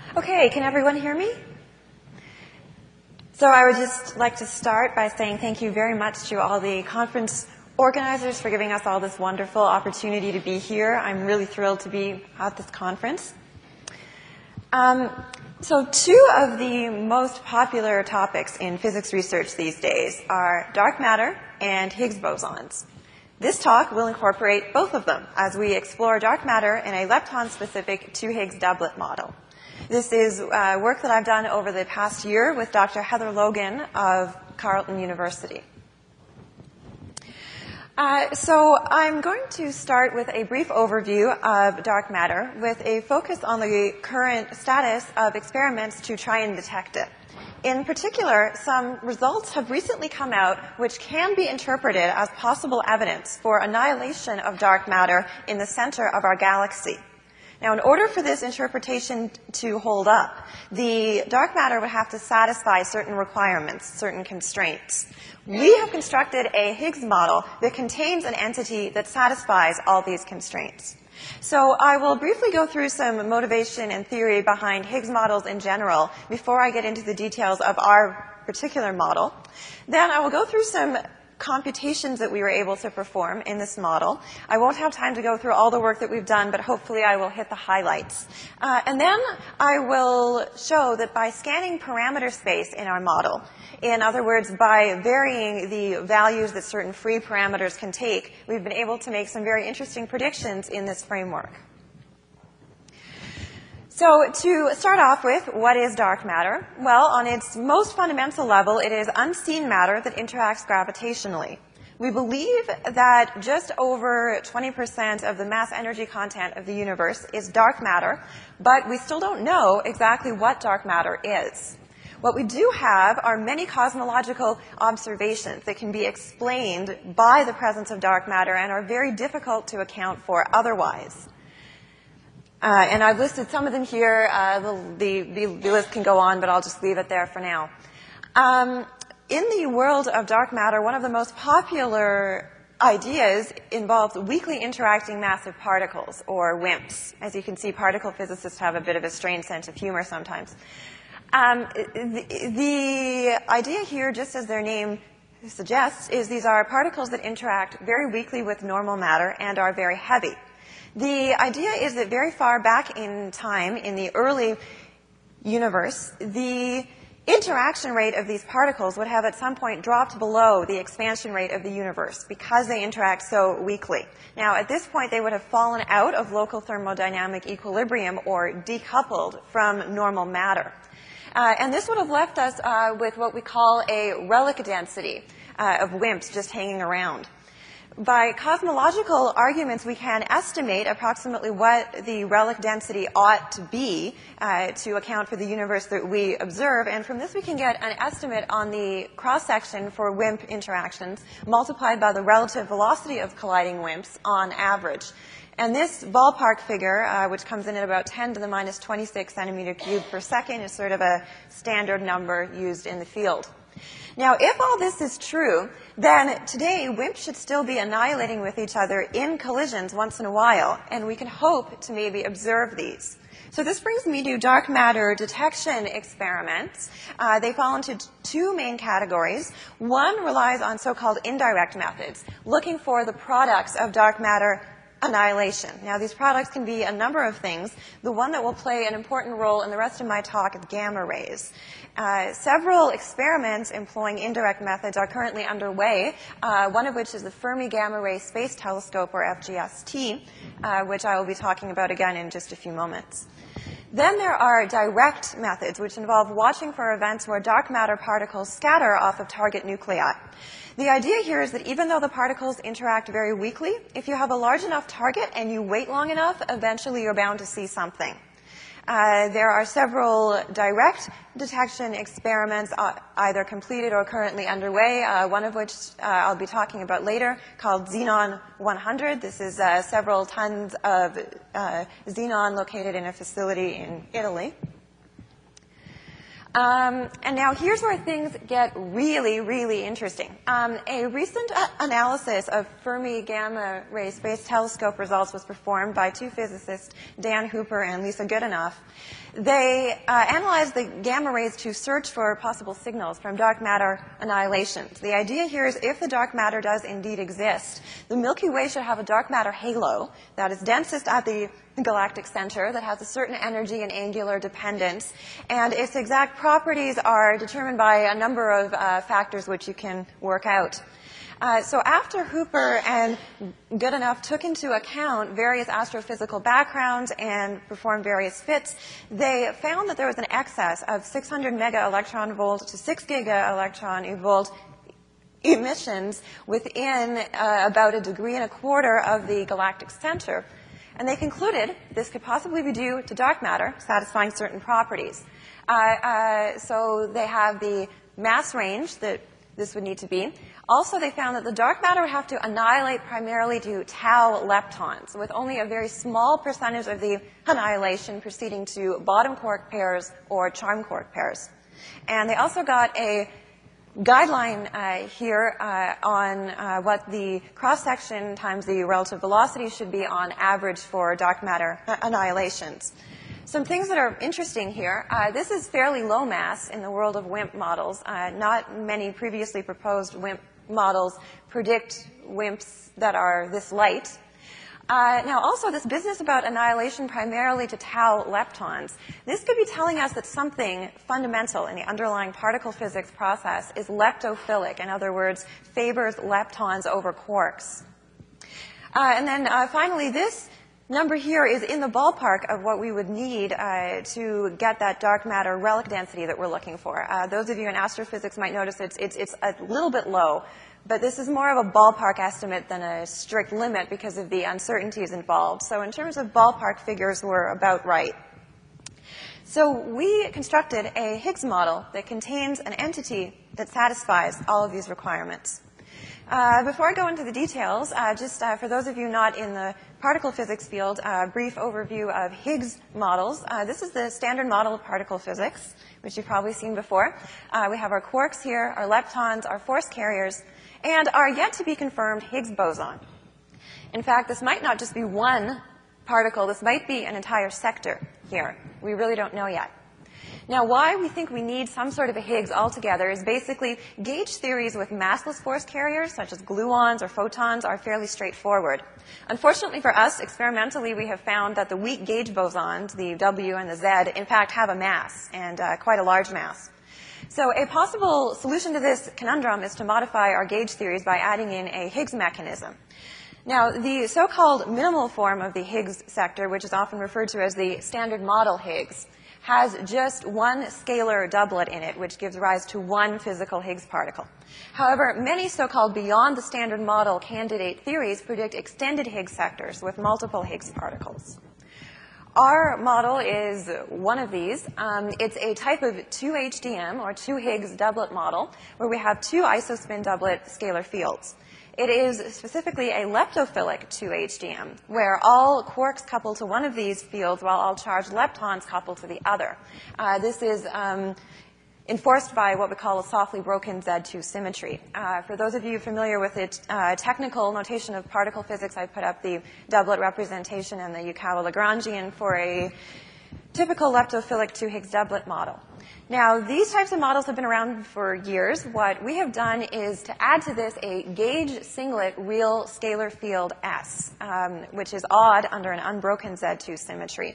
Okay, can everyone hear me? So I would just like to start by saying thank you very much to all the conference organizers for giving us all this wonderful opportunity to be here. I'm really thrilled to be at this conference. So two of the most popular topics in physics research these days are dark matter and Higgs bosons. This talk will incorporate both of them as we explore dark matter in a lepton-specific 2 Higgs doublet model. This is work that I've done over the past year with Dr. Heather Logan of Carleton University. So I'm going to start with a brief overview of dark matter with a focus on the current status of experiments to try and detect it. In particular, some results have recently come out which can be interpreted as possible evidence for annihilation of dark matter in the center of our galaxy. Now, in order for this interpretation to hold up, the dark matter would have to satisfy certain requirements, certain constraints. We have constructed a Higgs model that contains an entity that satisfies all these constraints. So I will briefly go through some motivation and theory behind Higgs models in general before I get into the details of our particular model. Then I will go through some computations that we were able to perform in this model. I won't have time to go through all the work that we've done, but hopefully I will hit the highlights. And then I will show that by scanning parameter space in our model, in other words, by varying the values that certain free parameters can take, we've been able to make some very interesting predictions in this framework. So to start off with, what is dark matter? Well, on its most fundamental level, it is unseen matter that interacts gravitationally. We believe that just over 20% of the mass energy content of the universe is dark matter, but we still don't know exactly what dark matter is. What we do have are many cosmological observations that can be explained by the presence of dark matter and are very difficult to account for otherwise. And I've listed some of them here. The list can go on, but I'll just leave it there for now. In the world of dark matter, one of the most popular ideas involves weakly interacting massive particles, or WIMPs. As you can see, particle physicists have a bit of a strange sense of humor sometimes. The idea here, just as their name suggests, is these are particles that interact very weakly with normal matter and are very heavy. The idea is that very far back in time, in the early universe, the interaction rate of these particles would have at some point dropped below the expansion rate of the universe because they interact so weakly. Now, at this point, they would have fallen out of local thermodynamic equilibrium or decoupled from normal matter. And this would have left us with what we call a relic density of WIMPs just hanging around. By cosmological arguments, we can estimate approximately what the relic density ought to be to account for the universe that we observe. And from this, we can get an estimate on the cross-section for WIMP interactions multiplied by the relative velocity of colliding WIMPs on average. And this ballpark figure, which comes in at about 10 to the minus 26 centimeter cubed per second, is sort of a standard number used in the field. Now, if all this is true, then today WIMPs should still be annihilating with each other in collisions once in a while, and we can hope to maybe observe these. So this brings me to dark matter detection experiments. They fall into two main categories. One relies on so-called indirect methods, looking for the products of dark matter annihilation. Now, these products can be a number of things. The one that will play an important role in the rest of my talk is gamma rays. Several experiments employing indirect methods are currently underway, one of which is the Fermi Gamma Ray Space Telescope, or FGST, which I will be talking about again in just a few moments. Then there are direct methods, which involve watching for events where dark matter particles scatter off of target nuclei. The idea here is that even though the particles interact very weakly, if you have a large enough target and you wait long enough, eventually you're bound to see something. There are several direct detection experiments either completed or currently underway, one of which I'll be talking about later, called Xenon 100. This is several tons of xenon located in a facility in Italy. And now here's where things get really, really interesting. A recent analysis of Fermi Gamma Ray Space Telescope results was performed by two physicists, Dan Hooper and Lisa Goodenough. They analyzed the gamma rays to search for possible signals from dark matter annihilations. The idea here is if the dark matter does indeed exist, the Milky Way should have a dark matter halo that is densest at the galactic center, that has a certain energy and angular dependence, and its exact properties are determined by a number of factors which you can work out. So after Hooper and Goodenough took into account various astrophysical backgrounds and performed various fits, they found that there was an excess of 600 mega electron volt to 6 giga electron volt emissions within about 1.25 degrees of the galactic center. And they concluded this could possibly be due to dark matter satisfying certain properties. So they have the mass range that this would need to be. Also, they found that the dark matter would have to annihilate primarily to tau leptons, with only a very small percentage of the annihilation proceeding to bottom quark pairs or charm quark pairs. And they also got a guideline here on what the cross-section times the relative velocity should be on average for dark matter annihilations. Some things that are interesting here. This is fairly low mass in the world of WIMP models. Not many previously proposed WIMP models predict WIMPs that are this light. Now, also, this business about annihilation primarily to tau leptons, this could be telling us that something fundamental in the underlying particle physics process is leptophilic. In other words, favors leptons over quarks. And then finally, this number here is in the ballpark of what we would need to get that dark matter relic density that we're looking for. Those of you in astrophysics might notice it's a little bit low, but this is more of a ballpark estimate than a strict limit because of the uncertainties involved. So in terms of ballpark figures, we're about right. So we constructed a Higgs model that contains an entity that satisfies all of these requirements. Before I go into the details, just for those of you not in the particle physics field, a brief overview of Higgs models. This is the standard model of particle physics, which you've probably seen before. We have our quarks here, our leptons, our force carriers, and our yet-to-be-confirmed Higgs boson. In fact, this might not just be one particle. This might be an entire sector here. We really don't know yet. Now, why we think we need some sort of a Higgs altogether is basically gauge theories with massless force carriers, such as gluons or photons, are fairly straightforward. Unfortunately for us, experimentally, we have found that the weak gauge bosons, the W and the Z, in fact have a mass, and quite a large mass. So a possible solution to this conundrum is to modify our gauge theories by adding in a Higgs mechanism. Now, the so-called minimal form of the Higgs sector, which is often referred to as the standard model Higgs, has just one scalar doublet in it, which gives rise to one physical Higgs particle. However, many so-called beyond the standard model candidate theories predict extended Higgs sectors with multiple Higgs particles. Our model is one of these. It's a type of 2HDM, or 2 Higgs doublet model, where we have 2 isospin doublet scalar fields. It is specifically a leptophilic 2HDM, where all quarks couple to one of these fields while all charged leptons couple to the other. This is enforced by what we call a softly broken Z2 symmetry. For those of you familiar with the technical notation of particle physics, I put up the doublet representation and the Yukawa-Lagrangian for a typical leptophilic 2 Higgs doublet model. Now, these types of models have been around for years. What we have done is to add to this a gauge singlet real scalar field S, which is odd under an unbroken Z2 symmetry.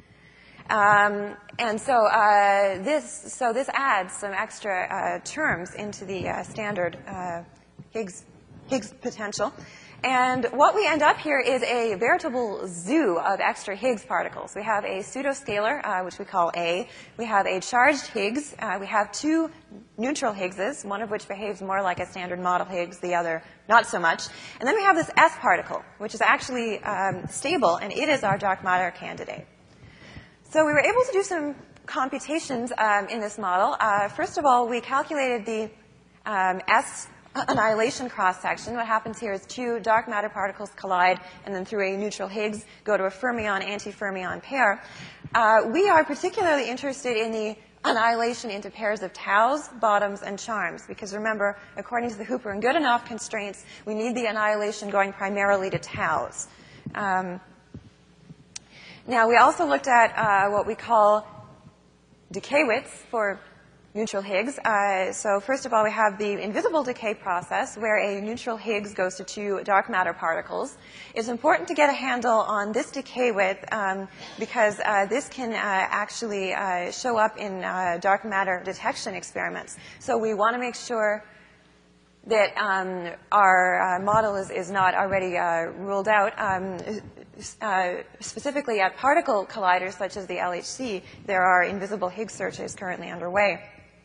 And so this adds some extra terms into the standard Higgs potential. And what we end up here is a veritable zoo of extra Higgs particles. We have a pseudoscalar, which we call A. We have a charged Higgs. We have 2 neutral Higgses, one of which behaves more like a standard model Higgs, the other not so much. And then we have this S particle, which is actually stable, and it is our dark matter candidate. So we were able to do some computations in this model. First of all, we calculated the S annihilation cross-section. What happens here is 2 dark matter particles collide, and then through a neutral Higgs go to a fermion-antifermion pair. We are particularly interested in the annihilation into pairs of taus, bottoms, and charms. Because remember, according to the Hooper and Goodenough constraints, we need the annihilation going primarily to taus. Now, we also looked at what we call decay widths for neutral Higgs. So first of all, we have the invisible decay process, where a neutral Higgs goes to two dark matter particles. It's important to get a handle on this decay width because this can actually show up in dark matter detection experiments. So we want to make sure that our model is not already ruled out. Specifically at particle colliders such as the LHC, there are invisible Higgs searches currently underway.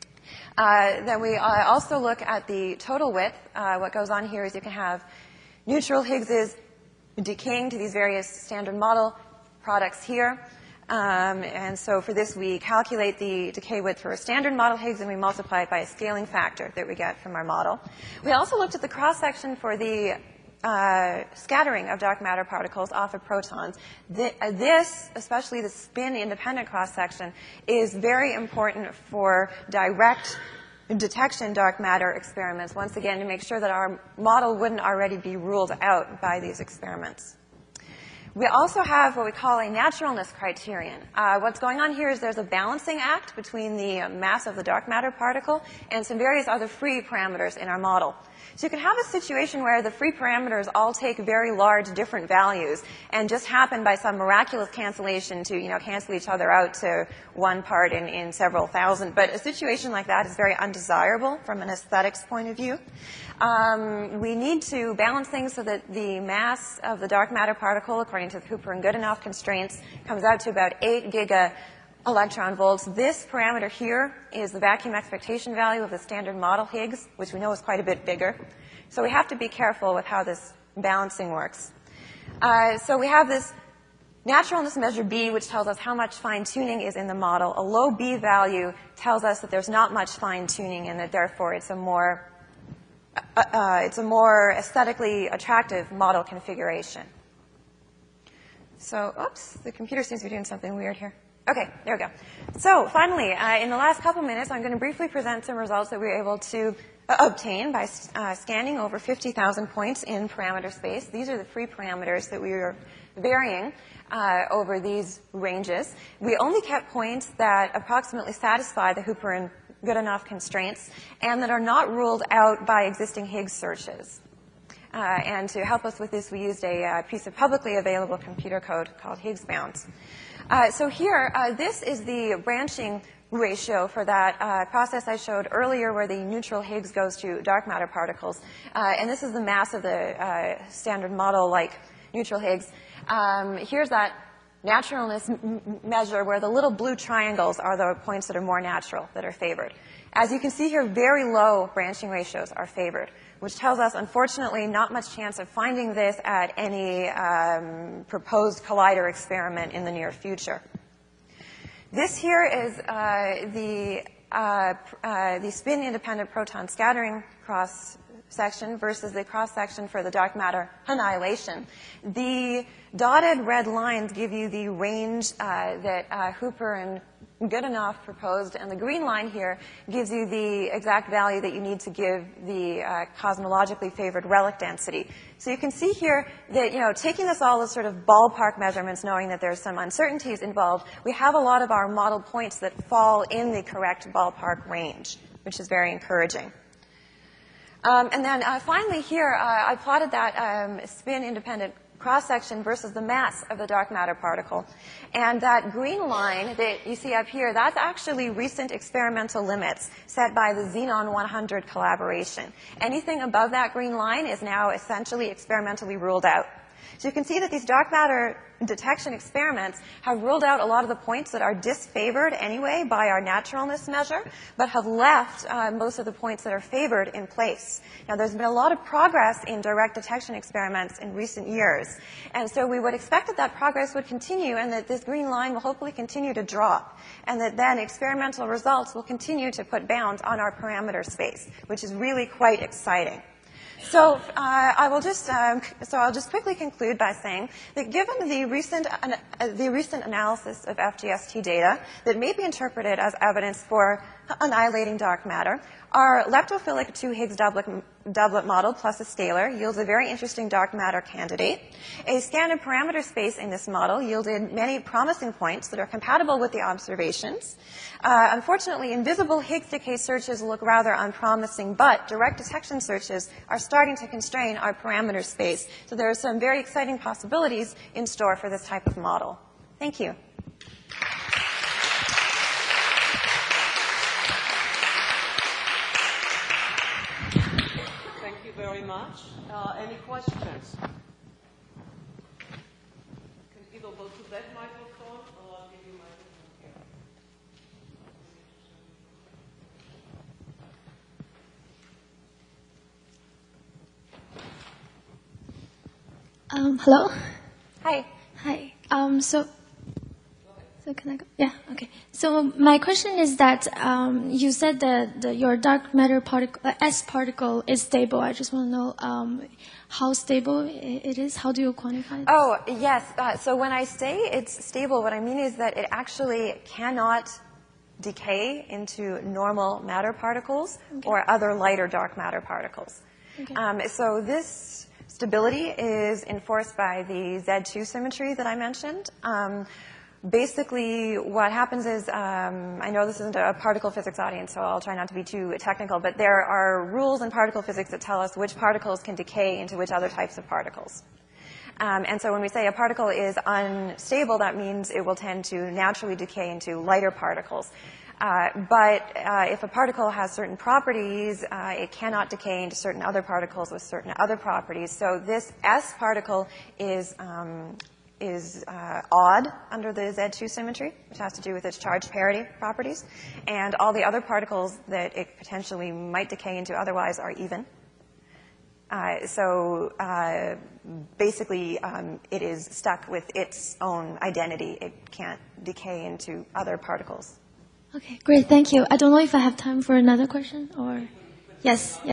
Then we also look at the total width. What goes on here is you can have neutral Higgses decaying to these various standard model products here. And so for this, we calculate the decay width for a standard model Higgs, and we multiply it by a scaling factor that we get from our model. We also looked at the cross-section for the scattering of dark matter particles off of protons. This, especially the spin-independent cross-section, is very important for direct detection dark matter experiments, once again, to make sure that our model wouldn't already be ruled out by these experiments. We also have what we call a naturalness criterion. What's going on here is there's a balancing act between the mass of the dark matter particle and some various other free parameters in our model. So you can have a situation where the free parameters all take very large different values and just happen by some miraculous cancellation to, cancel each other out to one part in several thousand. But a situation like that is very undesirable from an aesthetics point of view. We need to balance things so that the mass of the dark matter particle, according to the Hooper and Goodenough constraints, comes out to about 8 giga electron volts. This parameter here is the vacuum expectation value of the standard model Higgs, which we know is quite a bit bigger. So we have to be careful with how this balancing works. So we have this naturalness measure B, which tells us how much fine-tuning is in the model. A low B value tells us that there's not much fine-tuning and that therefore it's a more aesthetically attractive model configuration. So, oops, the computer seems to be doing something weird here. Okay, there we go. So finally, in the last couple minutes, I'm going to briefly present some results that we were able to obtain by scanning over 50,000 points in parameter space. These are the free parameters that we were varying over these ranges. We only kept points that approximately satisfy the Hooper and Goodenough constraints and that are not ruled out by existing Higgs searches. And to help us with this, we used a piece of publicly available computer code called Higgs bounds. So here, this is the branching ratio for that process I showed earlier where the neutral Higgs goes to dark matter particles. And this is the mass of the standard model like neutral Higgs. Here's that naturalness measure where the little blue triangles are the points that are more natural, that are favored. As you can see here, very low branching ratios are favored, which tells us, unfortunately, not much chance of finding this at any proposed collider experiment in the near future. This here is the spin-independent proton scattering cross-section versus the cross-section for the dark matter annihilation. The dotted red lines give you the range that Hooper and Goodenough proposed, and the green line here gives you the exact value that you need to give the cosmologically favored relic density. So you can see here that, taking this all as sort of ballpark measurements, knowing that there's some uncertainties involved, we have a lot of our model points that fall in the correct ballpark range, which is very encouraging. And then finally here, I plotted that spin-independent cross-section versus the mass of the dark matter particle. And that green line that you see up here, that's actually recent experimental limits set by the Xenon 100 collaboration. Anything above that green line is now essentially experimentally ruled out. So you can see that these dark matter detection experiments have ruled out a lot of the points that are disfavored anyway by our naturalness measure, but have left most of the points that are favored in place. Now, there's been a lot of progress in direct detection experiments in recent years, and so we would expect that that progress would continue and that this green line will hopefully continue to drop, and that then experimental results will continue to put bounds on our parameter space, which is really quite exciting. So I'll just quickly conclude by saying that given the recent analysis of FGST data that may be interpreted as evidence for annihilating dark matter, our leptophilic 2 Higgs doublet model plus a scalar yields a very interesting dark matter candidate. A scan parameter space in this model yielded many promising points that are compatible with the observations. Unfortunately, invisible Higgs decay searches look rather unpromising, but direct detection searches are starting to constrain our parameter space. So there are some very exciting possibilities in store for this type of model. Thank you. Thank you very much. Any questions? Can either go to that microphone or I'll give you microphone here. Hello? Hi. Hi. So can I go? Yeah, okay. So my question is that you said that your dark matter particle, S particle is stable. I just want to know how stable it is. How do you quantify it? Oh, yes. So when I say it's stable, what I mean is that it actually cannot decay into normal matter particles or other lighter dark matter particles. Okay. So this stability is enforced by the Z2 symmetry that I mentioned. Basically, what happens is, I know this isn't a particle physics audience, so I'll try not to be too technical, but there are rules in particle physics that tell us which particles can decay into which other types of particles. And so when we say a particle is unstable, that means it will tend to naturally decay into lighter particles. But if a particle has certain properties, it cannot decay into certain other particles with certain other properties. So this S particle is odd under the Z2 symmetry, which has to do with its charge parity properties. And all the other particles that it potentially might decay into otherwise are even. Basically, it is stuck with its own identity. It can't decay into other particles. Okay, great. Thank you. I don't know if I have time for another question or... Yes.